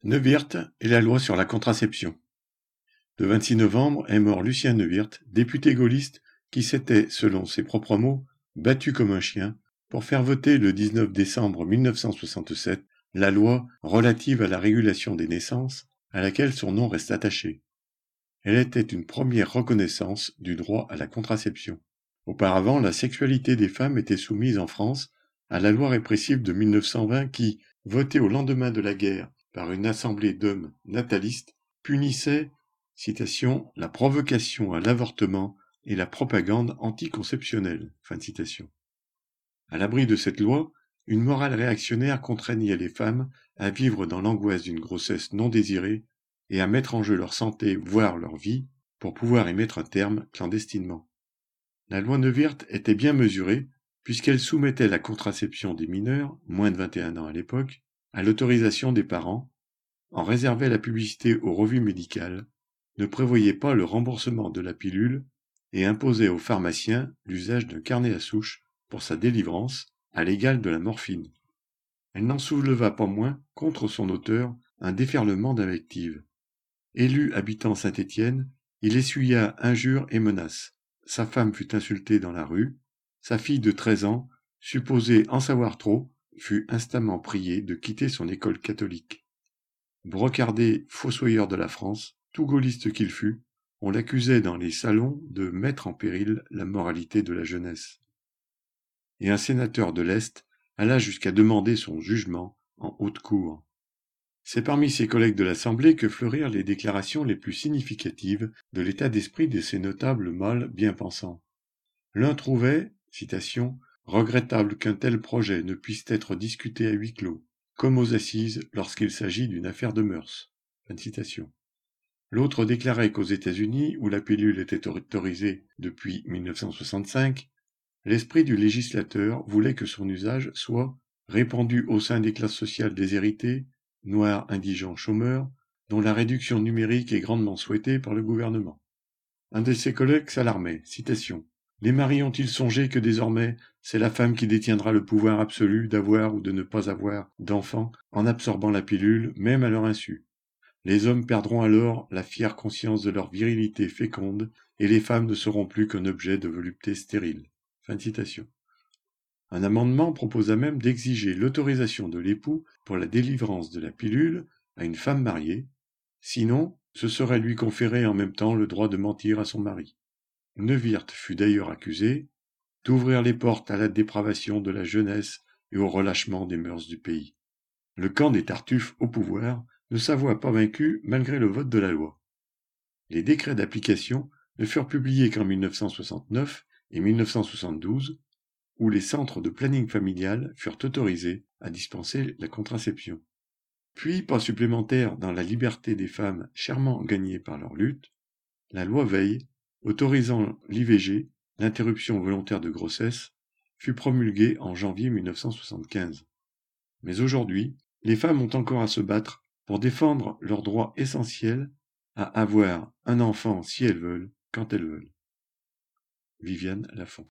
Neuwirth et la loi sur la contraception. Le 26 novembre est mort Lucien Neuwirth, député gaulliste qui s'était, selon ses propres mots, battu comme un chien pour faire voter le 19 décembre 1967 la loi relative à la régulation des naissances, à laquelle son nom reste attaché. Elle était une première reconnaissance du droit à la contraception. Auparavant, la sexualité des femmes était soumise en France à la loi répressive de 1920 qui, votée au lendemain de la guerre par une assemblée d'hommes natalistes, punissait, citation, la provocation à l'avortement et la propagande anticonceptionnelle. Fin de citation. À l'abri de cette loi, une morale réactionnaire contraignait les femmes à vivre dans l'angoisse d'une grossesse non désirée et à mettre en jeu leur santé, voire leur vie, pour pouvoir y mettre un terme clandestinement. La loi Neuwirth était bien mesurée, puisqu'elle soumettait la contraception des mineurs, moins de 21 ans à l'époque, à l'autorisation des parents, en réservait la publicité aux revues médicales, ne prévoyait pas le remboursement de la pilule et imposait aux pharmaciens l'usage d'un carnet à souche pour sa délivrance, à l'égal de la morphine. Elle n'en souleva pas moins, contre son auteur, un déferlement d'invectives. Élu habitant Saint-Étienne, il essuya injures et menaces. Sa femme fut insultée dans la rue. Sa fille de 13 ans, supposée en savoir trop, fut instamment priée de quitter son école catholique. Brocardé fossoyeur de la France, tout gaulliste qu'il fût, on l'accusait dans les salons de mettre en péril la moralité de la jeunesse. Et un sénateur de l'Est alla jusqu'à demander son jugement en haute cour. C'est parmi ses collègues de l'Assemblée que fleurirent les déclarations les plus significatives de l'état d'esprit de ces notables mâles bien pensants. L'un trouvait, citation, « regrettable qu'un tel projet ne puisse être discuté à huis clos, comme aux assises lorsqu'il s'agit d'une affaire de mœurs. » Fin de citation. L'autre déclarait qu'aux États-Unis, où la pilule était autorisée depuis 1965, l'esprit du législateur voulait que son usage soit répandu au sein des classes sociales déshéritées, noirs, indigents, chômeurs, dont la réduction numérique est grandement souhaitée par le gouvernement. Un de ses collègues s'alarmait, citation, « Les maris ont-ils songé que désormais, c'est la femme qui détiendra le pouvoir absolu d'avoir ou de ne pas avoir d'enfants en absorbant la pilule, même à leur insu. Les hommes perdront alors la fière conscience de leur virilité féconde et les femmes ne seront plus qu'un objet de volupté stérile. » Fin de citation. Un amendement proposa même d'exiger l'autorisation de l'époux pour la délivrance de la pilule à une femme mariée, sinon ce serait lui conférer en même temps le droit de mentir à son mari. Neuwirth fut d'ailleurs accusé d'ouvrir les portes à la dépravation de la jeunesse et au relâchement des mœurs du pays. Le camp des Tartuffes au pouvoir ne s'avoua pas vaincu malgré le vote de la loi. Les décrets d'application ne furent publiés qu'en 1969 et 1972, où les centres de planning familial furent autorisés à dispenser la contraception. Puis, pas supplémentaire dans la liberté des femmes chèrement gagnée par leur lutte, la loi Veil, autorisant l'IVG, l'interruption volontaire de grossesse, fut promulguée en janvier 1975. Mais aujourd'hui, les femmes ont encore à se battre pour défendre leur droit essentiel à avoir un enfant si elles veulent, quand elles veulent. Viviane Lafont.